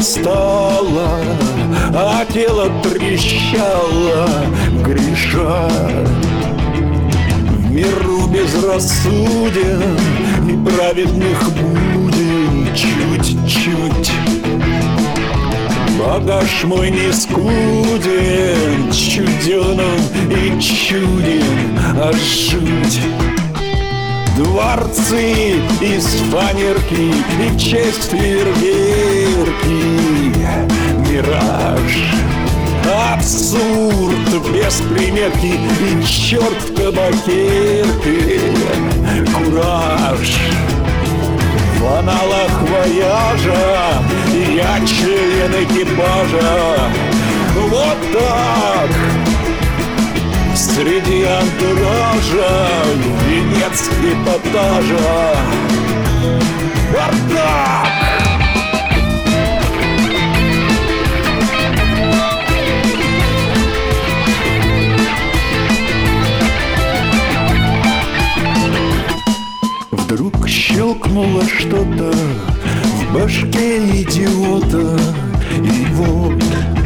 устало, а тело трещало, греша. В миру безрассуден и праведных будем чуть-чуть. Багаж мой не скуден, чуден он и чуден, а жуть. Дворцы из фанерки и честь фейерверки, мираж, абсурд без приметки и черт в табакерке, кураж. В аналах вояжа я член экипажа. Вот так среди антуража венец эпатажа. Вот так! Вдруг щелкнуло что-то в башке идиота, и вот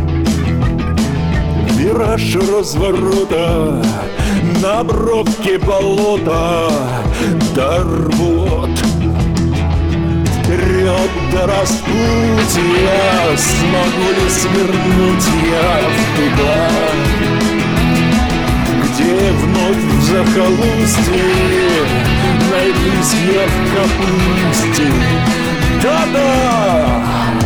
вираж разворота на бровке болота. Дар вот вперед до распутья, смогу ли свернуть я туда, где вновь в захолустье найдусь я в капусте. Да-да!